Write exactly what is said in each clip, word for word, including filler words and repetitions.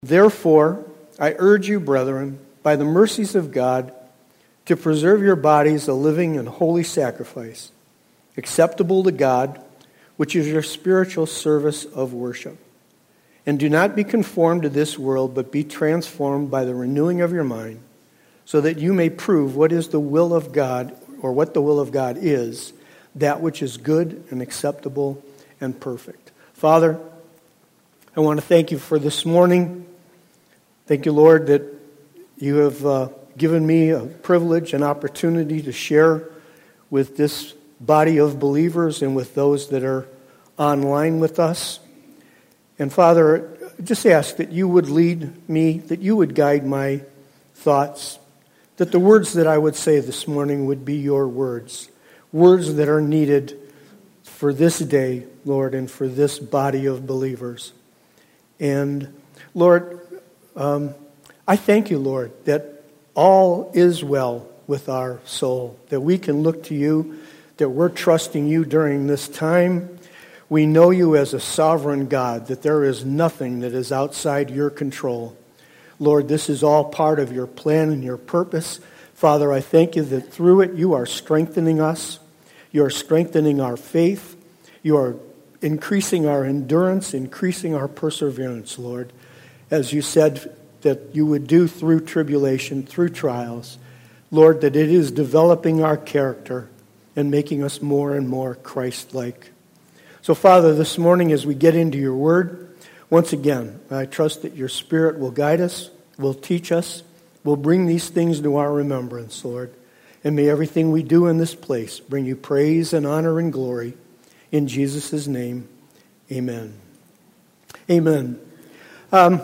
Therefore, I urge you, brethren, by the mercies of God, to preserve your bodies a living and holy sacrifice, acceptable to God, which is your spiritual service of worship. And do not be conformed to this world, but be transformed by the renewing of your mind, so that you may prove what is the will of God, or what the will of God is, that which is good and acceptable and perfect. Father, I want to thank you for this morning. Thank you, Lord, that you have uh, given me a privilege and opportunity to share with this body of believers and with those that are online with us. And Father, I just ask that you would lead me, that you would guide my thoughts, that the words that I would say this morning would be your words, words that are needed for this day, Lord, and for this body of believers. And Lord, um, I thank you, Lord, that all is well with our soul, that we can look to you, that we're trusting you during this time. We know you as a sovereign God, that there is nothing that is outside your control. Lord, this is all part of your plan and your purpose. Father, I thank you that through it you are strengthening us. You are strengthening our faith. You are increasing our endurance, increasing our perseverance, Lord. As you said that you would do through tribulation, through trials. Lord, that it is developing our character and making us more and more Christ-like. So, Father, this morning as we get into your word, once again, I trust that your Spirit will guide us, will teach us, will bring these things to our remembrance, Lord. And may everything we do in this place bring you praise and honor and glory. In Jesus' name, amen. Amen. Um,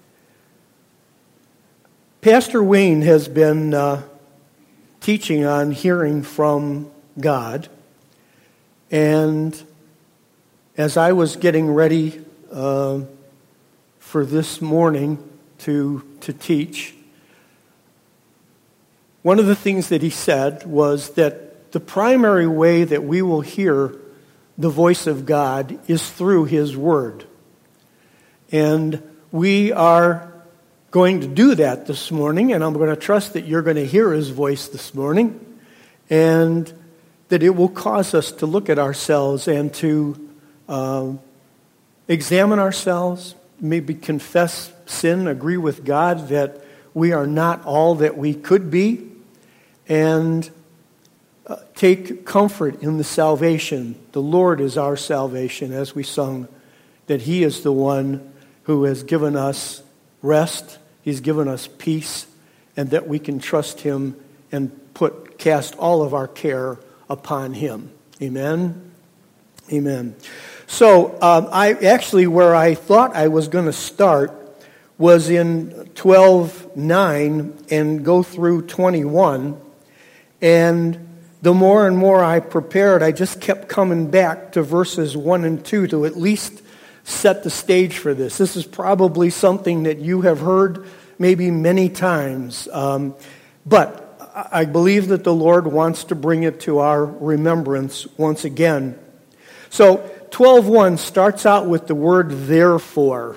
Pastor Wayne has been uh, teaching on hearing from God. And as I was getting ready uh, for this morning to, to teach, one of the things that he said was that the primary way that we will hear the voice of God is through his word. And we are going to do that this morning, and I'm going to trust that you're going to hear his voice this morning, and that it will cause us to look at ourselves and to uh, examine ourselves, maybe confess sin, agree with God that we are not all that we could be, and uh, take comfort in the salvation. The Lord is our salvation, as we sung, that he is the one who has given us rest, he's given us peace, and that we can trust him and put cast all of our care upon him. Amen? Amen. So, um, I actually, where I thought I was going to start was in twelve nine and go through twenty-one. And the more and more I prepared, I just kept coming back to verses one and two to at least set the stage for this. This is probably something that you have heard maybe many times. Um, but I believe that the Lord wants to bring it to our remembrance once again. So twelve one starts out with the word therefore.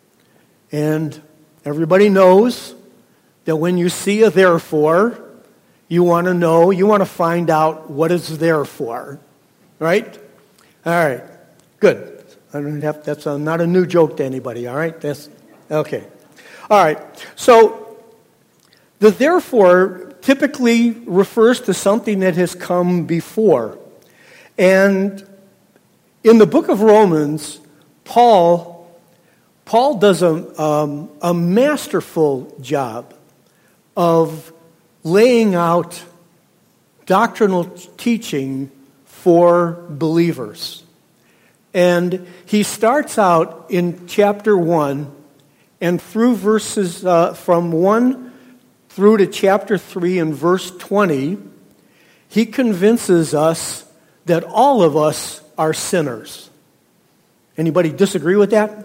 And everybody knows that when you see a therefore, you want to know, you want to find out what it's there for. Right? All right. Good. I don't have, that's a, not a new joke to anybody, all right? That's okay. All right. So the therefore typically refers to something that has come before. And in the book of Romans, Paul Paul does a, um, a masterful job of laying out doctrinal teaching for believers. And he starts out in chapter one and through verses uh, from one through to chapter three and verse twenty, he convinces us that all of us are sinners. Anybody disagree with that?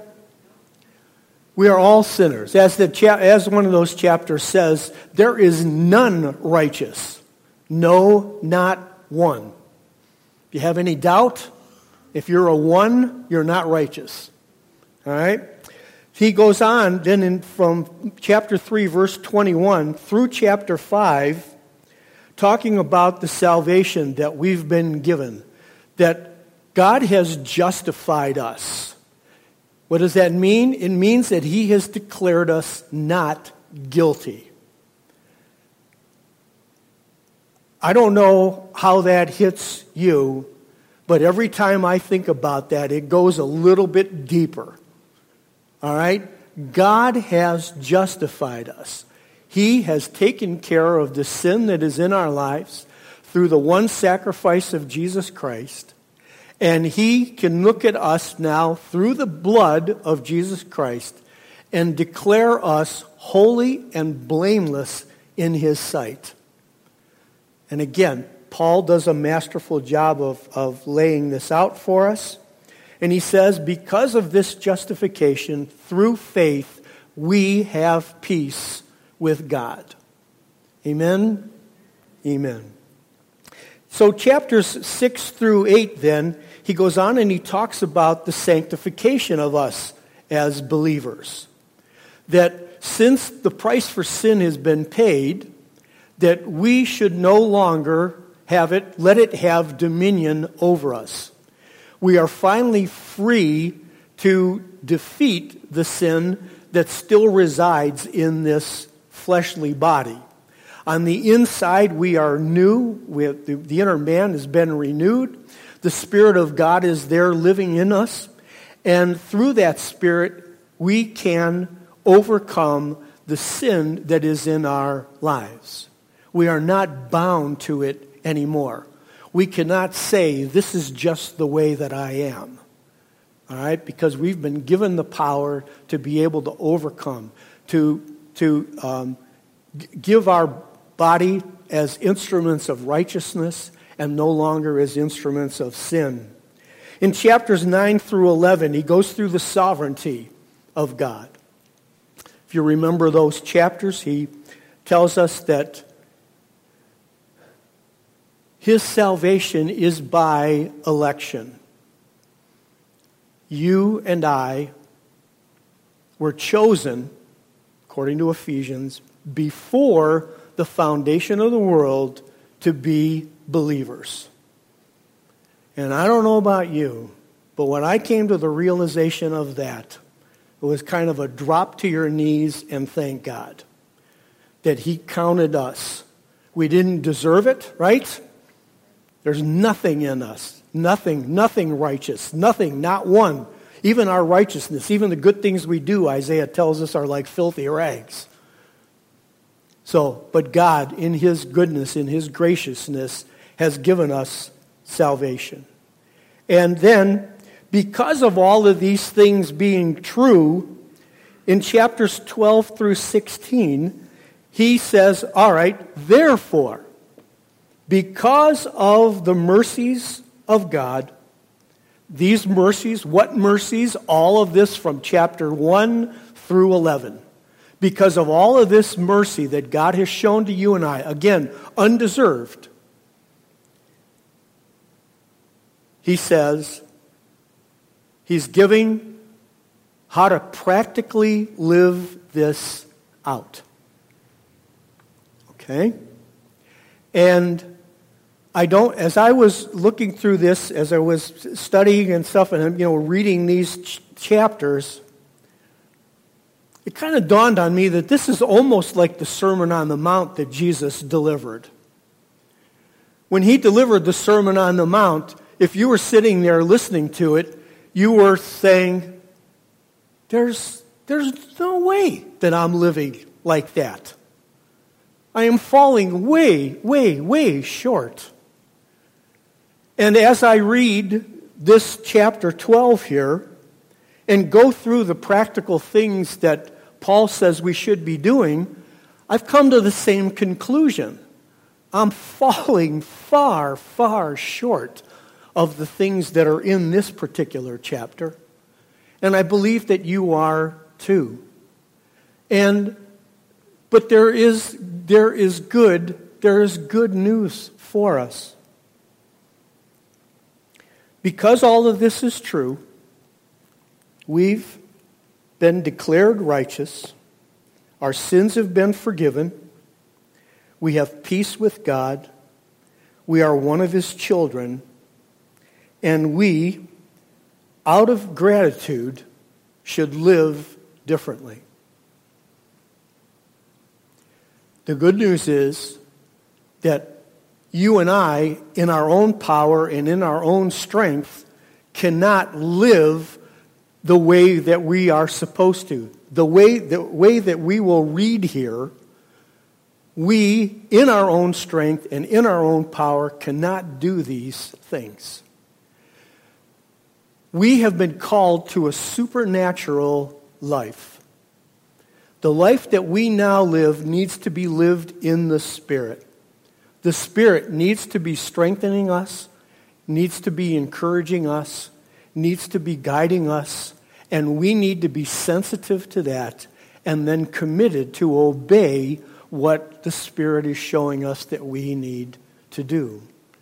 We are all sinners. As the cha- as one of those chapters says, there is none righteous. No, not one. If you have any doubt, if you're a one, you're not righteous. All right? he goes on then in, from chapter three, verse twenty-one, through chapter five, talking about the salvation that we've been given, that God has justified us. What does that mean? It means that he has declared us not guilty. I don't know how that hits you, but every time I think about that, it goes a little bit deeper. All right? God has justified us. He has taken care of the sin that is in our lives through the one sacrifice of Jesus Christ. And he can look at us now through the blood of Jesus Christ and declare us holy and blameless in his sight. And again, Paul does a masterful job of, of laying this out for us. And he says, because of this justification, through faith, we have peace with God. Amen? Amen. So chapters six through eight then, he goes on and he talks about the sanctification of us as believers. That since the price for sin has been paid, that we should no longer have it, let it have dominion over us. We are finally free to defeat the sin that still resides in this fleshly body. On the inside, we are new. We have, the, the inner man has been renewed. The Spirit of God is there living in us. And through that Spirit, we can overcome the sin that is in our lives. We are not bound to it anymore. We cannot say, this is just the way that I am. All right? Because we've been given the power to be able to overcome, to, to um, g- give our body as instruments of righteousness and no longer as instruments of sin. In chapters nine through eleven, he goes through the sovereignty of God. If you remember those chapters, he tells us that his salvation is by election. You and I were chosen, according to Ephesians, before the foundation of the world to be believers. And I don't know about you, but when I came to the realization of that, it was kind of a drop to your knees and thank God that he counted us. We didn't deserve it, right? There's nothing in us, nothing, nothing righteous, nothing, not one. Even our righteousness, even the good things we do, Isaiah tells us, are like filthy rags. So, but God, in his goodness, in his graciousness, has given us salvation. And then, because of all of these things being true, in chapters twelve through sixteen, he says, all right, therefore, because of the mercies of God, these mercies, what mercies? All of this from chapter one through eleven. Because of all of this mercy that God has shown to you and I, again, undeserved, he says, he's giving how to practically live this out. Okay? And I don't, as I was looking through this, as I was studying and stuff, and you know, reading these ch- chapters, it kind of dawned on me that this is almost like the Sermon on the Mount that Jesus delivered. When he delivered the Sermon on the Mount, if you were sitting there listening to it, you were saying, there's, there's no way that I'm living like that. I am falling way, way, way short. And as I read this chapter twelve here and go through the practical things that Paul says we should be doing, I've come to the same conclusion. I'm falling far, far short of the things that are in this particular chapter. And I believe that you are too. And but there is there is good, there is good news for us. Because all of this is true, we've been declared righteous. Our sins have been forgiven. We have peace with God. We are one of his children. And we, out of gratitude, should live differently. The good news is that you and I, in our own power and in our own strength, cannot live the way that we are supposed to. The way, the way that we will read here, we, in our own strength and in our own power, cannot do these things. We have been called to a supernatural life. The life that we now live needs to be lived in the Spirit. The Spirit needs to be strengthening us, needs to be encouraging us, needs to be guiding us, and we need to be sensitive to that and then committed to obey what the Spirit is showing us that we need to do.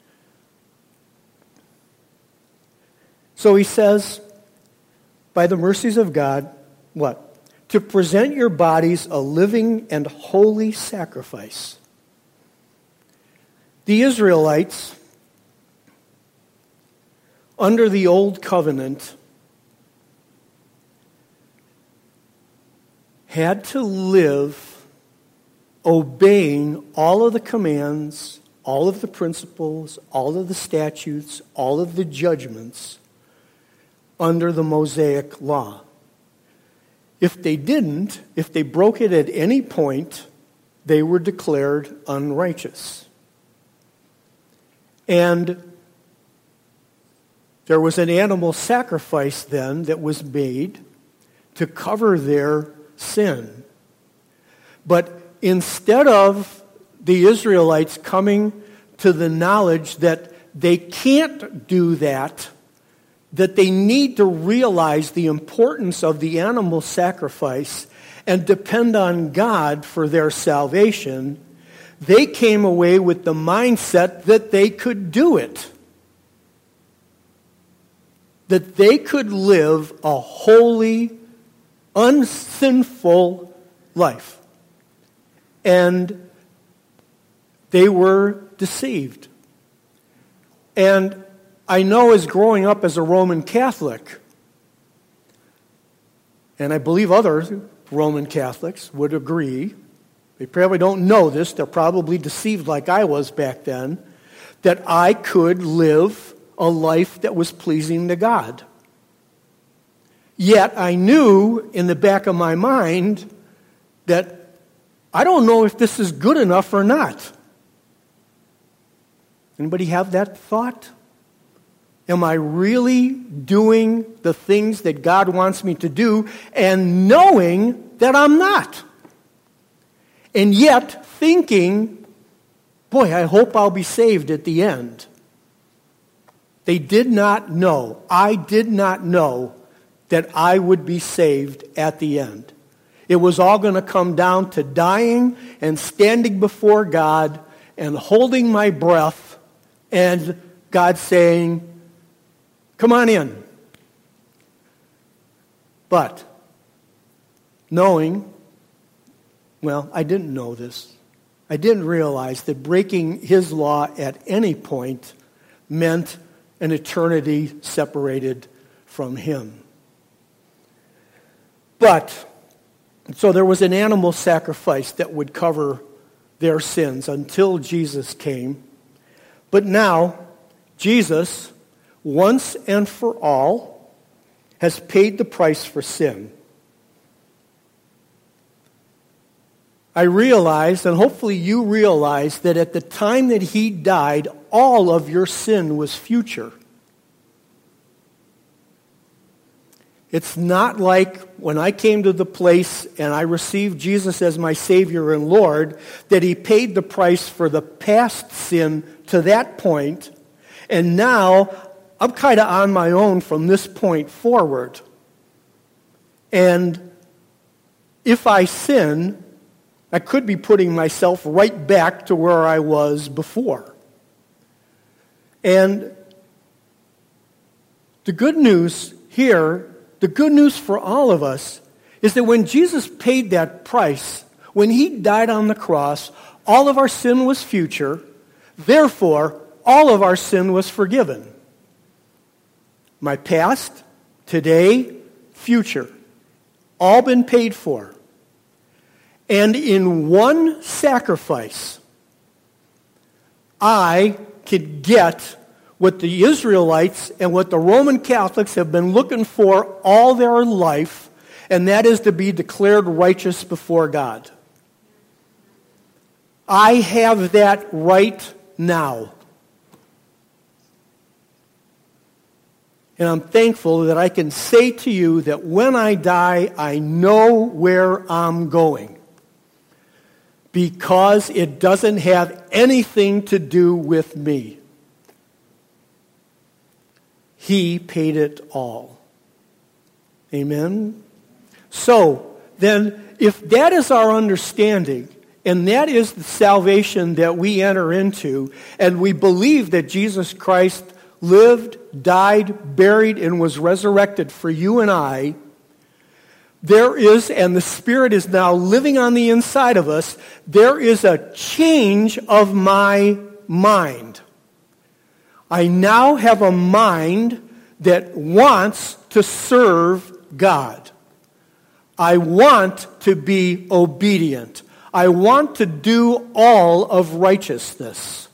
So he says, by the mercies of God, what? To present your bodies a living and holy sacrifice. The Israelites, under the old covenant, had to live obeying all of the commands, all of the principles, all of the statutes, all of the judgments under the Mosaic law. If they didn't, if they broke it at any point, they were declared unrighteous. And there was an animal sacrifice then that was made to cover their sin. But instead of the Israelites coming to the knowledge that they can't do that, that they need to realize the importance of the animal sacrifice and depend on God for their salvation, they came away with the mindset that they could do it. That they could live a holy, unsinful life. And they were deceived. And I know as growing up as a Roman Catholic, and I believe other Roman Catholics would agree, they probably don't know this, they're probably deceived like I was back then, that I could live a life that was pleasing to God. Yet I knew in the back of my mind that I don't know if this is good enough or not. Anybody have that thought? Am I really doing the things that God wants me to do and knowing that I'm not? And yet thinking, boy, I hope I'll be saved at the end. They did not know. I did not know that I would be saved at the end. It was all going to come down to dying and standing before God and holding my breath and God saying, come on in. But knowing, well, I didn't know this. I didn't realize that breaking his law at any point meant an eternity separated from him. But, so there was an animal sacrifice that would cover their sins until Jesus came. But now, Jesus, once and for all, has paid the price for sin. I realized, and hopefully you realize, that at the time that he died, all of your sin was future. It's not like when I came to the place and I received Jesus as my Savior and Lord, that he paid the price for the past sin to that point, and now I'm kind of on my own from this point forward. And if I sin, I could be putting myself right back to where I was before. And the good news here, the good news for all of us, is that when Jesus paid that price, when he died on the cross, all of our sin was future. Therefore, all of our sin was forgiven. My past, today, future, all been paid for. And in one sacrifice, I could get what the Israelites and what the Roman Catholics have been looking for all their life, and that is to be declared righteous before God. I have that right now. And I'm thankful that I can say to you that when I die, I know where I'm going. Because it doesn't have anything to do with me. He paid it all. Amen? So, then, if that is our understanding, and that is the salvation that we enter into, and we believe that Jesus Christ lived, died, buried, and was resurrected for you and I, there is, and the Spirit is now living on the inside of us, there is a change of my mind. I now have a mind that wants to serve God. I want to be obedient. I want to do all of righteousness.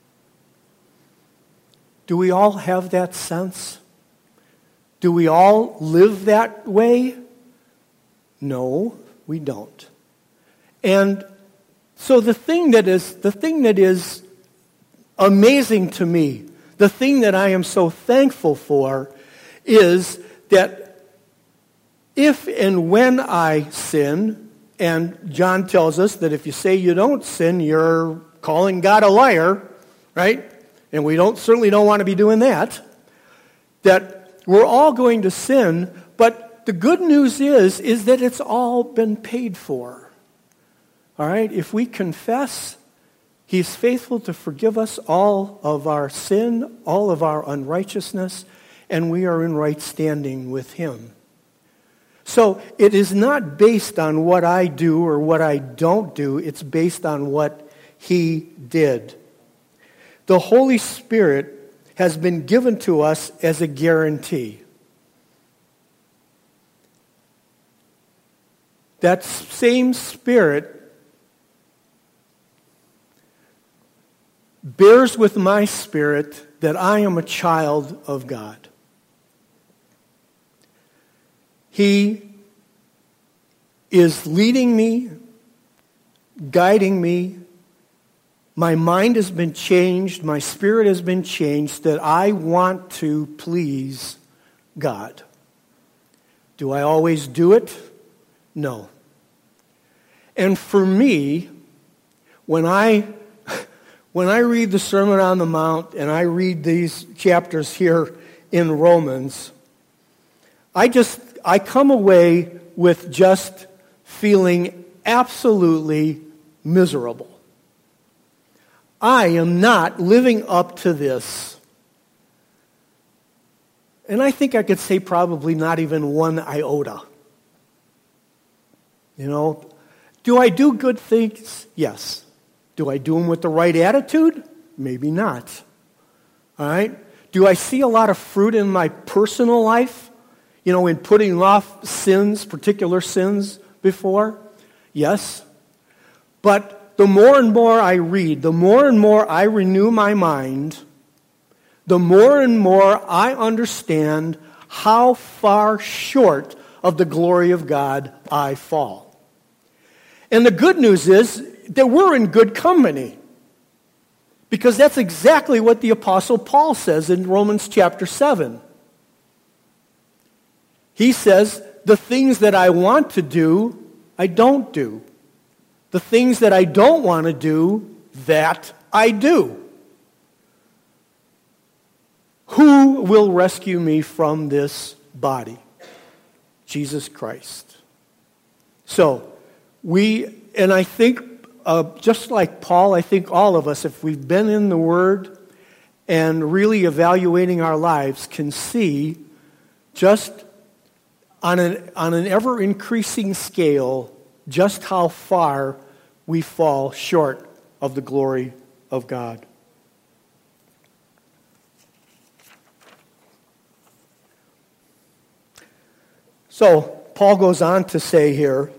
Do we all have that sense? Do we all live that way? No, we don't. And so the thing that is the thing that is amazing to me, the thing that I am so thankful for, is that if and when I sin, and John tells us that if you say you don't sin, you're calling God a liar, right? And we don't certainly don't want to be doing that. That we're all going to sin, but the good news is, is that it's all been paid for. All right? If we confess, He's faithful to forgive us all of our sin, all of our unrighteousness, and we are in right standing with Him. So it is not based on what I do or what I don't do. It's based on what He did. The Holy Spirit has been given to us as a guarantee. That same Spirit bears with my spirit that I am a child of God. He is leading me, guiding me. My mind has been changed. My spirit has been changed that I want to please God. Do I always do it? No. And for me, when I when I read the Sermon on the Mount and I read these chapters here in Romans, I just I come away with just feeling absolutely miserable. I am not living up to this. And I think I could say probably not even one iota. You know, do I do good things? Yes. Do I do them with the right attitude? Maybe not. All right? Do I see a lot of fruit in my personal life? You know, in putting off sins, particular sins before? Yes. But the more and more I read, the more and more I renew my mind, the more and more I understand how far short of the glory of God I fall. And the good news is that we're in good company. Because that's exactly what the Apostle Paul says in Romans chapter seven. He says, the things that I want to do, I don't do. The things that I don't want to do, that I do. Who will rescue me from this body? Jesus Christ. So, we, and I think, uh, just like Paul, I think all of us, if we've been in the Word and really evaluating our lives, can see just on an, on an ever-increasing scale just how far we fall short of the glory of God. So, Paul goes on to say here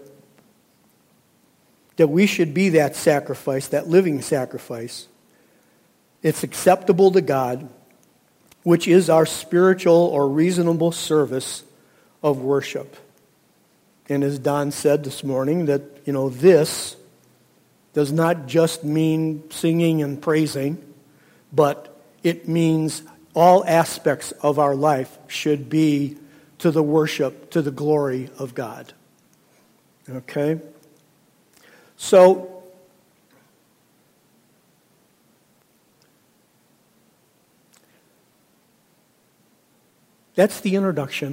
that we should be that sacrifice, that living sacrifice. It's acceptable to God, which is our spiritual or reasonable service of worship. And as Don said this morning, that, you know, this does not just mean singing and praising, but it means all aspects of our life should be to the worship, to the glory of God. Okay? So, that's the introduction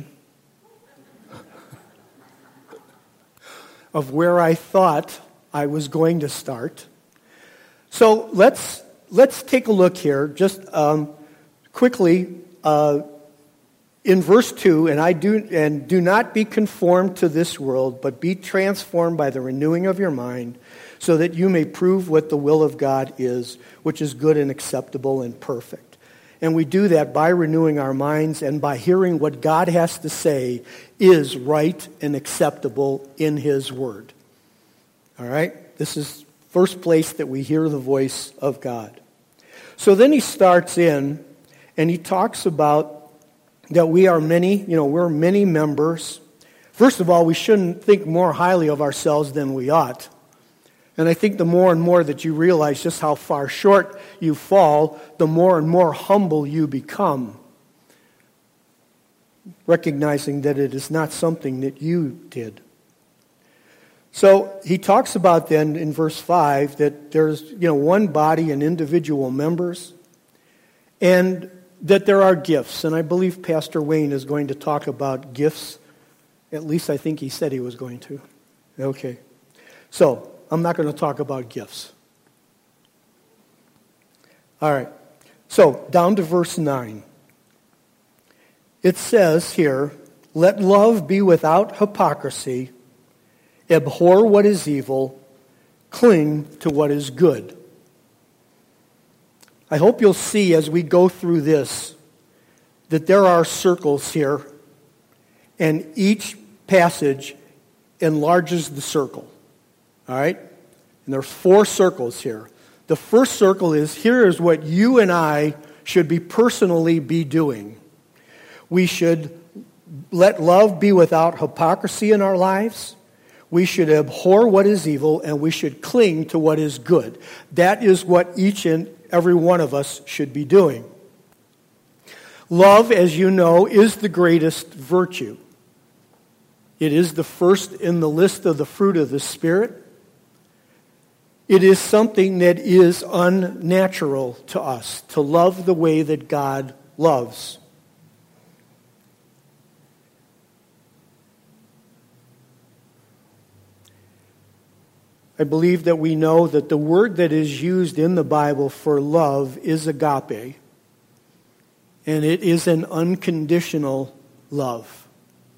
of where I thought I was going to start. So let's let's take a look here, just um, quickly. Uh, in verse two, and I do and do not be conformed to this world, but be transformed by the renewing of your mind, so that you may prove what the will of God is, which is good and acceptable and perfect. And we do that by renewing our minds and by hearing what God has to say is right and acceptable in His Word. All right? This is first place that we hear the voice of God. So then he starts in, and he talks about that we are many, you know, we're many members. First of all, we shouldn't think more highly of ourselves than we ought. And I think the more and more that you realize just how far short you fall, the more and more humble you become, recognizing that it is not something that you did. So he talks about then in verse five that there's, you know, one body and individual members, and that there are gifts. And I believe Pastor Wayne is going to talk about gifts. At least I think he said he was going to. Okay. So, I'm not going to talk about gifts. All right. So, down to verse nine. It says here, let love be without hypocrisy, abhor what is evil, cling to what is good. I hope you'll see as we go through this that there are circles here, and each passage enlarges the circle. All right? And there's four circles here. The first circle is, here is what you and I should be personally be doing. We should let love be without hypocrisy in our lives. We should abhor what is evil, and we should cling to what is good. That is what each and every one of us should be doing. Love, as you know, is the greatest virtue. It is the first in the list of the fruit of the Spirit. It is something that is unnatural to us, to love the way that God loves. I believe that we know that the word that is used in the Bible for love is agape. And it is an unconditional love.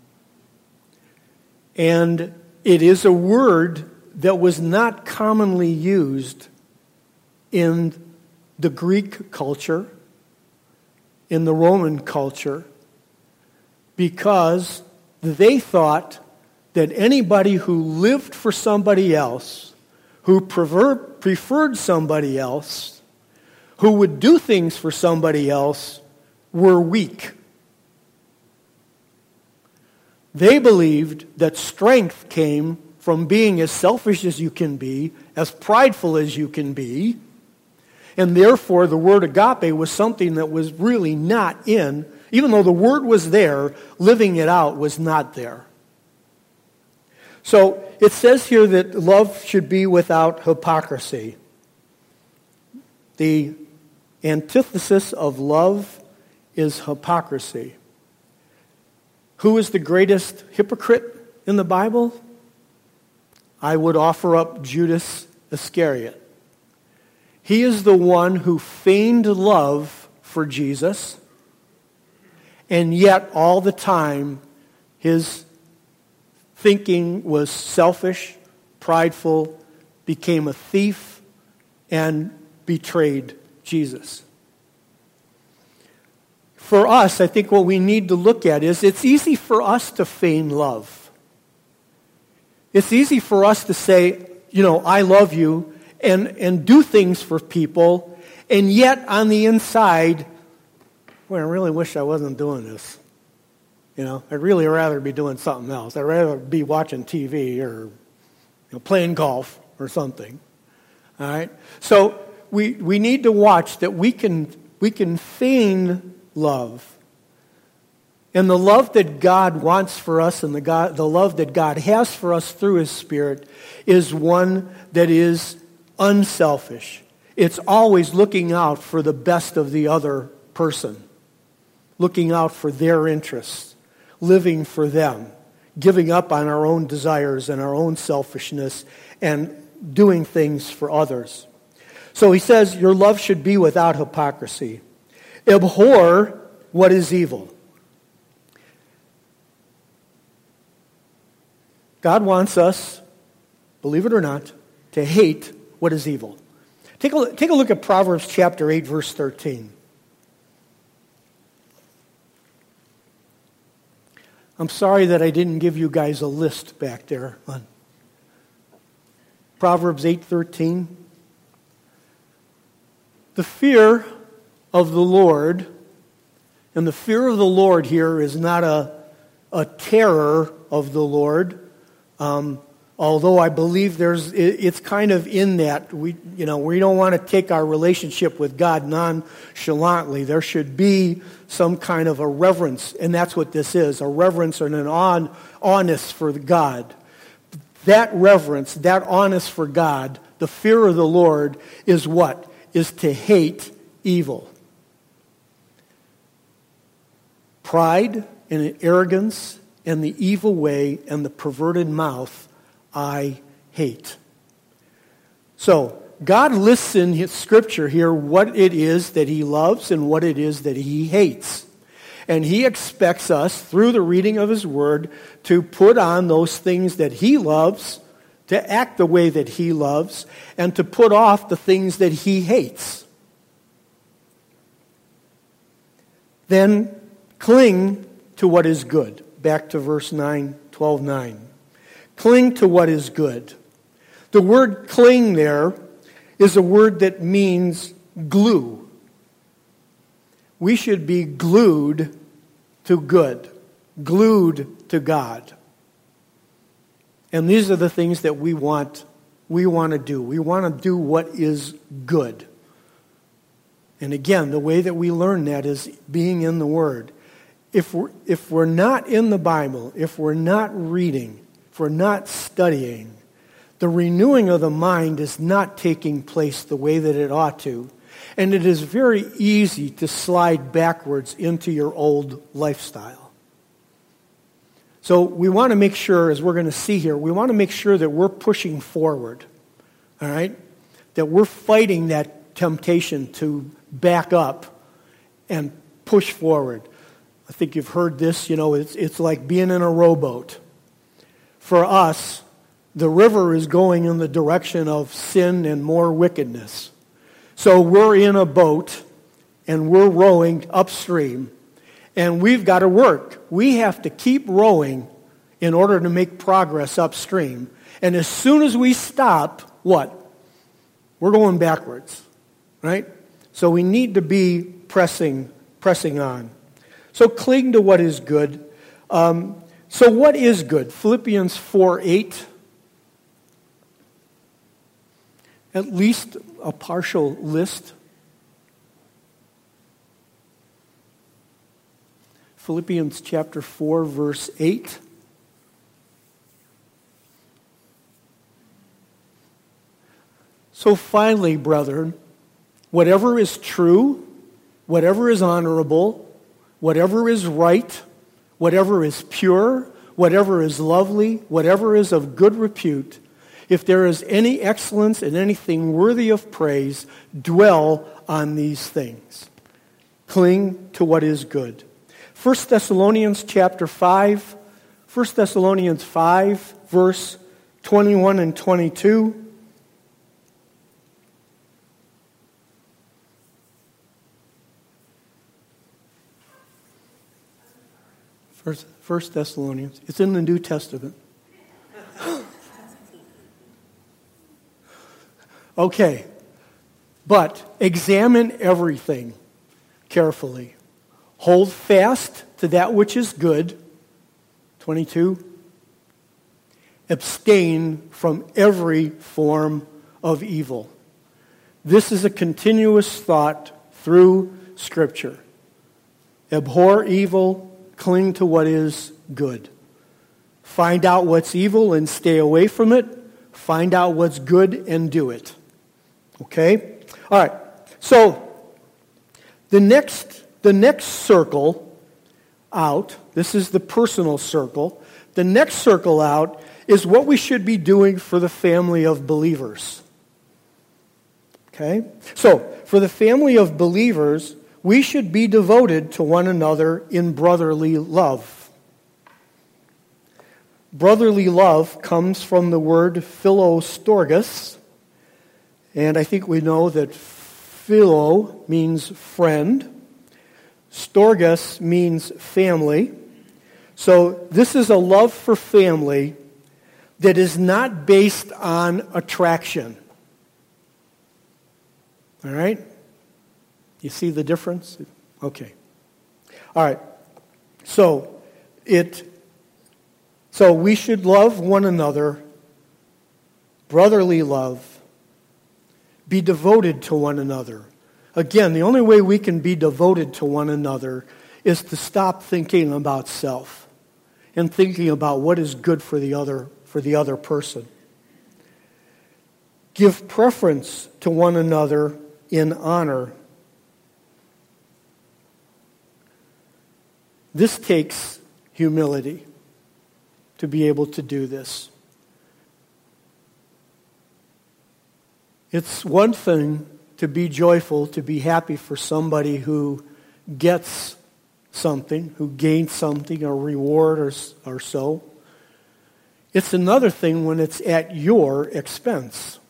And it is a word that was not commonly used in the Greek culture, in the Roman culture, because they thought that anybody who lived for somebody else, who prefer, preferred somebody else, who would do things for somebody else, were weak. They believed that strength came from being as selfish as you can be, as prideful as you can be, and therefore the word agape was something that was really not in, even though the word was there, living it out was not there. So it says here that love should be without hypocrisy. The antithesis of love is hypocrisy. Who is the greatest hypocrite in the Bible? I would offer up Judas Iscariot. He is the one who feigned love for Jesus, and yet all the time his thinking was selfish, prideful, became a thief, and betrayed Jesus. For us, I think what we need to look at is it's easy for us to feign love. It's easy for us to say, you know, I love you, and, and do things for people, and yet on the inside, well, I really wish I wasn't doing this. You know, I'd really rather be doing something else. I'd rather be watching T V or you know, playing golf or something. All right? So we we need to watch that we can we can feign love. And the love that God wants for us and the God the love that God has for us through His Spirit is one that is unselfish. It's always looking out for the best of the other person. Looking out for their interests. Living for them. Giving up on our own desires and our own selfishness and doing things for others. So he says, your love should be without hypocrisy. Abhor what is evil. God wants us, believe it or not, to hate what is evil. Take a, take a look at Proverbs chapter eight, verse thirteen. I'm sorry that I didn't give you guys a list back there. Proverbs eight thirteen. The fear of the Lord, and the fear of the Lord here is not a, a terror of the Lord, um, although I believe there's it, it's kind of in that we you know we don't want to take our relationship with God nonchalantly. There should be some kind of a reverence, and that's what this is, a reverence and an on, honest for God. That reverence, that honest for God, the fear of the Lord is what? Is to hate evil. Pride and arrogance and the evil way and the perverted mouth I hate. So, God lists in His Scripture here what it is that He loves and what it is that He hates. And He expects us, through the reading of His Word, to put on those things that He loves, to act the way that He loves, and to put off the things that He hates. Then cling to what is good. Back to verse nine, twelve nine. Cling to what is good. The word cling there is a word that means glue. We should be glued to good, glued to God. And these are the things that we want, we want to do. We want to do what is good. And again, the way that we learn that is being in the Word. If we're, if we're not in the Bible, if we're not reading, if we're not studying, the renewing of the mind is not taking place the way that it ought to. And it is very easy to slide backwards into your old lifestyle. So we want to make sure, as we're going to see here, we want to make sure that we're pushing forward. All right? That we're fighting that temptation to back up and push forward. I think you've heard this, you know, it's, it's like being in a rowboat. For us, the river is going in the direction of sin and more wickedness. So we're in a boat and we're rowing upstream and we've got to work. We have to keep rowing in order to make progress upstream. And as soon as we stop, what? We're going backwards, right? So we need to be pressing, pressing on. So cling to what is good. Um, so what is good? Philippians four eight. At least a partial list. Philippians chapter four, verse eight. So finally, brethren, whatever is true, whatever is honorable, whatever is right, whatever is pure, whatever is lovely, whatever is of good repute, if there is any excellence and anything worthy of praise, dwell on these things. Cling to what is good. First Thessalonians chapter five, First Thessalonians five, verse twenty-one and twenty-two. First, First Thessalonians. It's in the New Testament. Okay. But examine everything carefully. Hold fast to that which is good. twenty-two. Abstain from every form of evil. This is a continuous thought through Scripture. Abhor evil, cling to what is good. Find out what's evil and stay away from it. Find out what's good and do it. Okay? All right. So, the next, the next circle out, this is the personal circle. The next circle out is what we should be doing for the family of believers. Okay? So, for the family of believers, we should be devoted to one another in brotherly love. Brotherly love comes from the word philostorgus, and I think we know that philo means friend, storgus means family. So this is a love for family that is not based on attraction. All right? You see the difference? Okay. All right. So it so we should love one another, brotherly love, be devoted to one another. Again, the only way we can be devoted to one another is to stop thinking about self and thinking about what is good for the other for the other person. Give preference to one another in honor. This takes humility to be able to do this. It's one thing to be joyful, to be happy for somebody who gets something, who gains something, a reward or, or so. It's another thing when it's at your expense.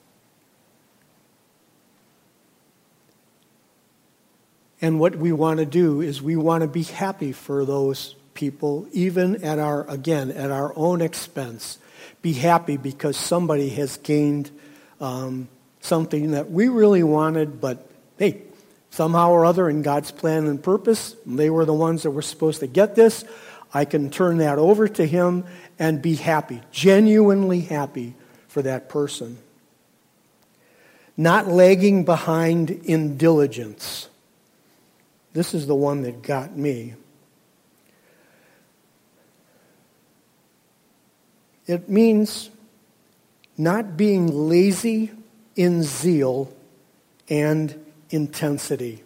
And what we want to do is we want to be happy for those people, even at our, again, at our own expense. Be happy because somebody has gained um, something that we really wanted, but hey, somehow or other in God's plan and purpose, they were the ones that were supposed to get this. I can turn that over to Him and be happy, genuinely happy for that person. Not lagging behind in diligence. This is the one that got me. It means not being lazy in zeal and intensity.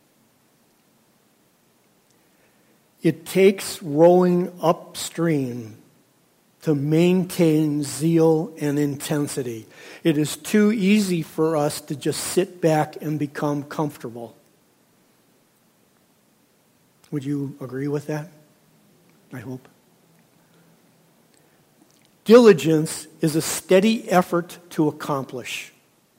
It takes rowing upstream to maintain zeal and intensity. It is too easy for us to just sit back and become comfortable. Would you agree with that? I hope. Diligence is a steady effort to accomplish.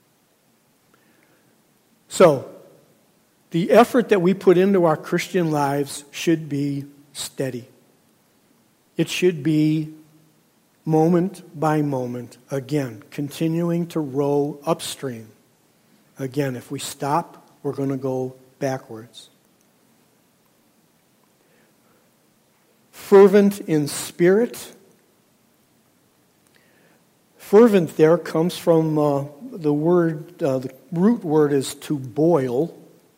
So, the effort that we put into our Christian lives should be steady. It should be moment by moment, again, continuing to row upstream. Again, if we stop, we're going to go backwards. Fervent in spirit. Fervent there comes from uh, the word, uh, the root word is to boil.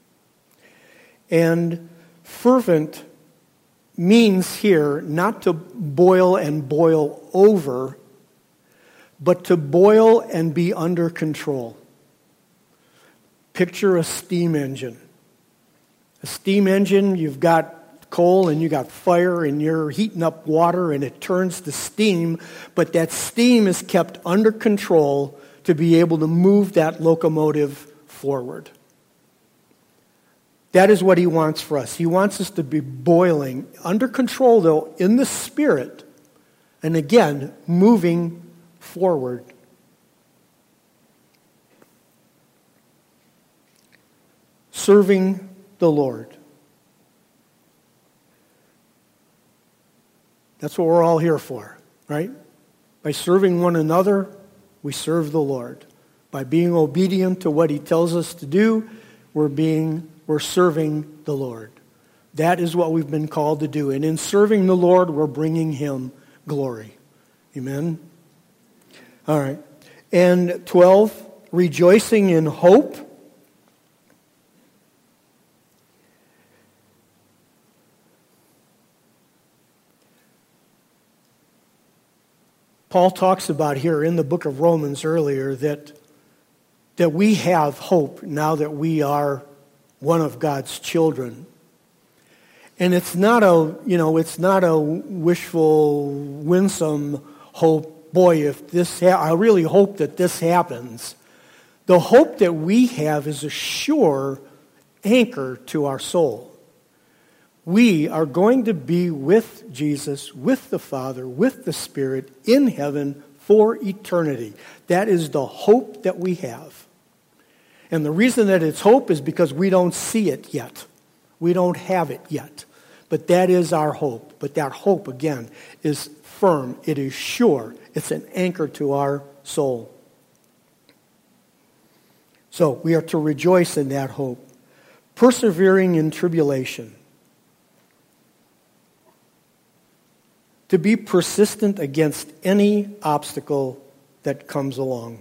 And fervent means here not to boil and boil over, but to boil and be under control. Picture a steam engine. A steam engine, you've got coal and you got fire and you're heating up water and it turns to steam, but that steam is kept under control to be able to move that locomotive forward. That is what He wants for us. He wants us to be boiling, under control though, in the Spirit, And again, moving forward. Serving the Lord. That's what we're all here for, right? By serving one another, we serve the Lord. By being obedient to what He tells us to do, we're being, we're serving the Lord. That is what we've been called to do. And in serving the Lord, we're bringing Him glory. Amen? All right. And twelve, rejoicing in hope. Paul talks about here in the book of Romans earlier that, that we have hope now that we are one of God's children. And it's not a, you know, it's not a wishful, winsome hope. Boy, if this, ha- I really hope that this happens. The hope that we have is a sure anchor to our soul. We are going to be with Jesus, with the Father, with the Spirit in heaven for eternity. That is the hope that we have. And the reason that it's hope is because we don't see it yet. We don't have it yet. But that is our hope. But that hope, again, is firm. It is sure. It's an anchor to our soul. So we are to rejoice in that hope. Persevering in tribulation. To be persistent against any obstacle that comes along.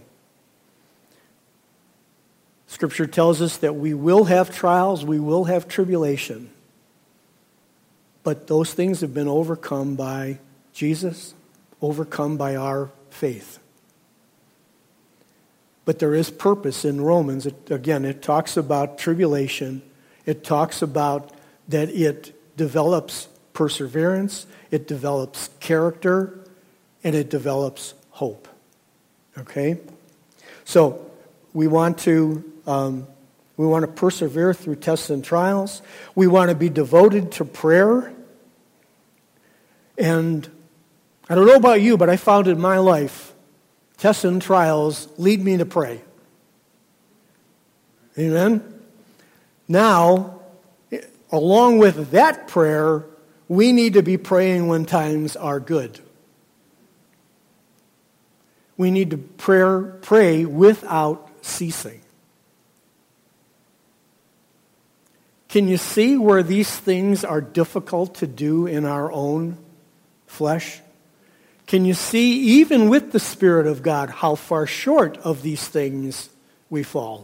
Scripture tells us that we will have trials, we will have tribulation. But those things have been overcome by Jesus, overcome by our faith. But there is purpose in Romans. It, again, it talks about tribulation. It talks about that it develops perseverance, it develops character, and it develops hope. Okay? So, we want to um, we want to persevere through tests and trials. We want to be devoted to prayer. And I don't know about you, but I found in my life, tests and trials lead me to pray. Amen? Now, along with that prayer, we need to be praying when times are good. We need to pray, pray without ceasing. Can you see where these things are difficult to do in our own flesh? Can you see, even with the Spirit of God, how far short of these things we fall?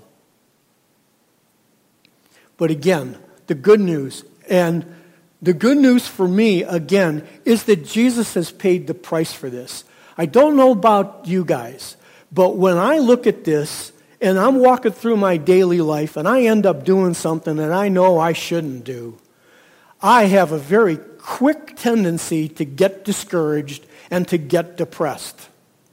But again, the good news, and the good news for me, again, is that Jesus has paid the price for this. I don't know about you guys, but when I look at this, and I'm walking through my daily life, and I end up doing something that I know I shouldn't do, I have a very quick tendency to get discouraged and to get depressed.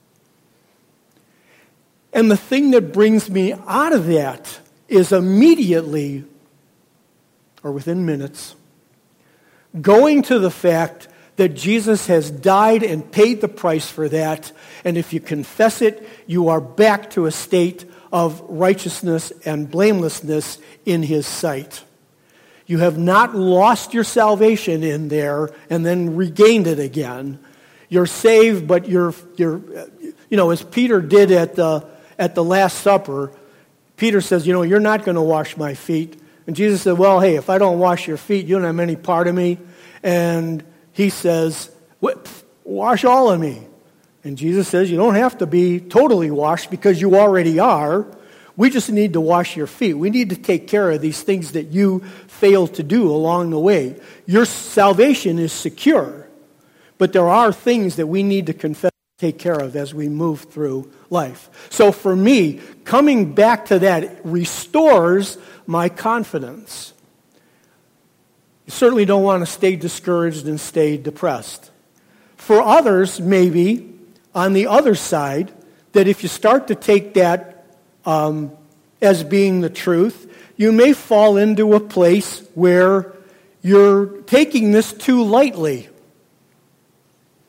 And the thing that brings me out of that is immediately, or within minutes, going to the fact that Jesus has died and paid the price for that, and if you confess it, you are back to a state of righteousness and blamelessness in His sight. You have not lost your salvation in there and then regained it again. You're saved, but you're, you're, you know, as Peter did at the, at the Last Supper, Peter says, you know, you're not going to wash my feet. And Jesus said, well, hey, if I don't wash your feet, you don't have any part of me. And he says, wash all of me. And Jesus says, you don't have to be totally washed because you already are. We just need to wash your feet. We need to take care of these things that you failed to do along the way. Your salvation is secure, but there are things that we need to confess, take care of as we move through life. So for me, coming back to that restores my confidence. You certainly don't want to stay discouraged and stay depressed. For others, maybe, on the other side, that if you start to take that um, as being the truth, you may fall into a place where you're taking this too lightly.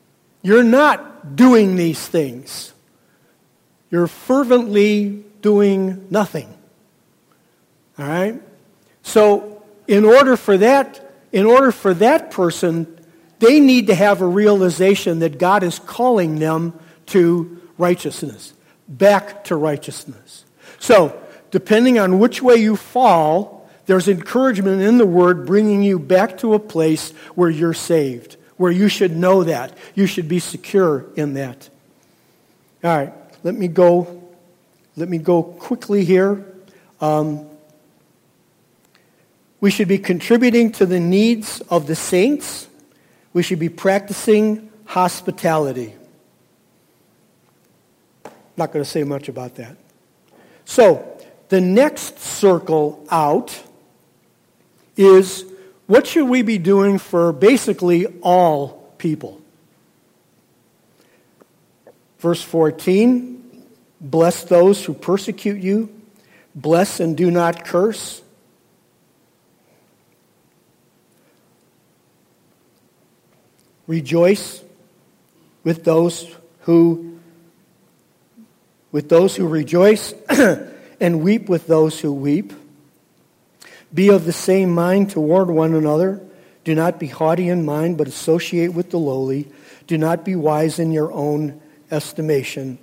you're not doing these things. You're fervently doing nothing. All right? So in order for that, in order for that person, they need to have a realization that God is calling them to righteousness, back to righteousness. So, depending on which way you fall, there's encouragement in the Word bringing you back to a place where you're saved, where you should know that. You should be secure in that. All right, let me go, let me go quickly here. Um, we should be contributing to the needs of the saints. We should be practicing hospitality. Not going to say much about that. So, the next circle out is what should we be doing for basically all people? Verse fourteen, bless those who persecute you. Bless and do not curse. Rejoice with those who with those who rejoice and weep with those who weep. Be of the same mind toward one another. Do not be haughty in mind, but associate with the lowly. Do not be wise in your own estimation.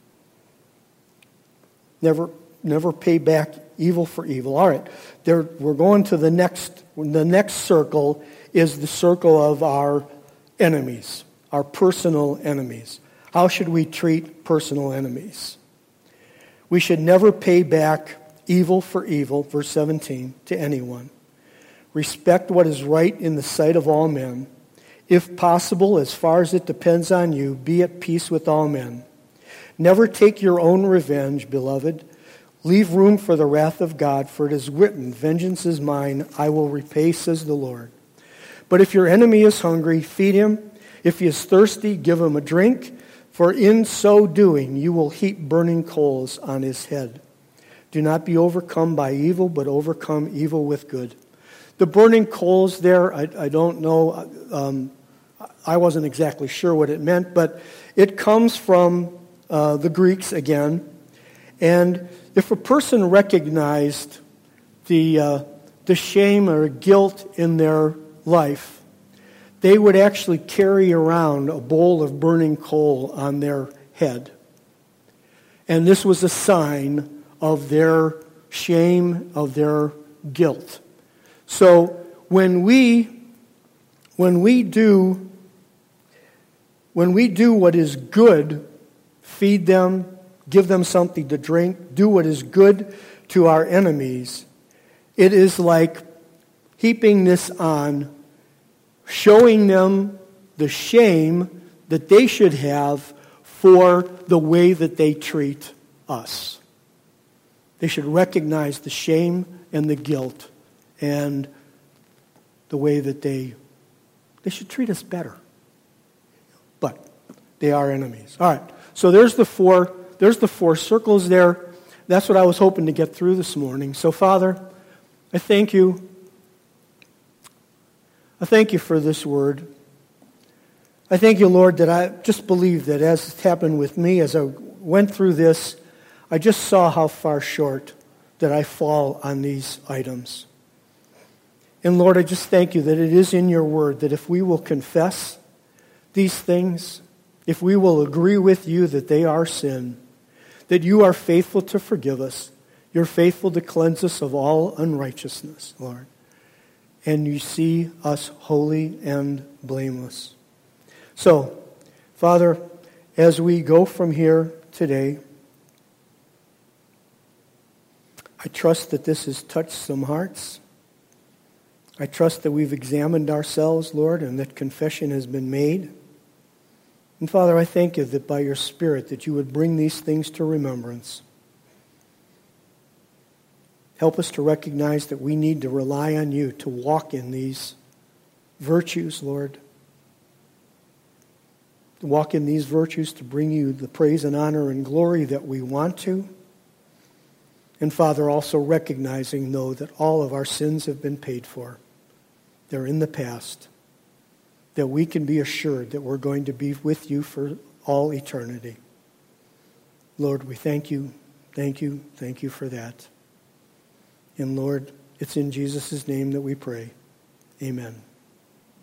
Never, never pay back evil for evil. All right, there, we're going to the next. The next circle is the circle of our enemies, our personal enemies. How should we treat personal enemies? We should never pay back evil for evil, verse seventeen, to anyone. Respect what is right in the sight of all men. If possible, as far as it depends on you, be at peace with all men. Never take your own revenge, beloved. Leave room for the wrath of God, for it is written, vengeance is mine, I will repay, says the Lord. But if your enemy is hungry, feed him. If he is thirsty, give him a drink. For in so doing, you will heap burning coals on his head. Do not be overcome by evil, but overcome evil with good. The burning coals there, I, I don't know, um, I wasn't exactly sure what it meant, but it comes from uh, the Greeks again. And if a person recognized the uh, the shame or guilt in their life, they would actually carry around a bowl of burning coal on their head. And this was a sign of their shame, of their guilt. So when we when we do when we do what is good, feed them, give them something to drink, do what is good to our enemies, it is like heaping this on, showing them the shame that they should have for the way that they treat us. They should recognize the shame and the guilt and the way that they they should treat us better. But they are enemies. All right. So there's the four there's the four circles there. That's what I was hoping to get through this morning. So Father, I thank you. I thank you for this word. I thank you, Lord, that I just believe that as it happened with me, as I went through this, I just saw how far short that I fall on these items. And Lord, I just thank you that it is in your word that if we will confess these things, if we will agree with you that they are sin, that you are faithful to forgive us, you're faithful to cleanse us of all unrighteousness, Lord. And you see us holy and blameless. So, Father, as we go from here today, I trust that this has touched some hearts. I trust that we've examined ourselves, Lord, and that confession has been made. And Father, I thank you that by your Spirit that you would bring these things to remembrance. Help us to recognize that we need to rely on you to walk in these virtues, Lord. To walk in these virtues to bring you the praise and honor and glory that we want to. And Father, also recognizing, though, that all of our sins have been paid for. They're in the past. that we can be assured that we're going to be with you for all eternity. Lord, we thank you, thank you, thank you for that. And Lord, it's in Jesus' name that we pray. Amen.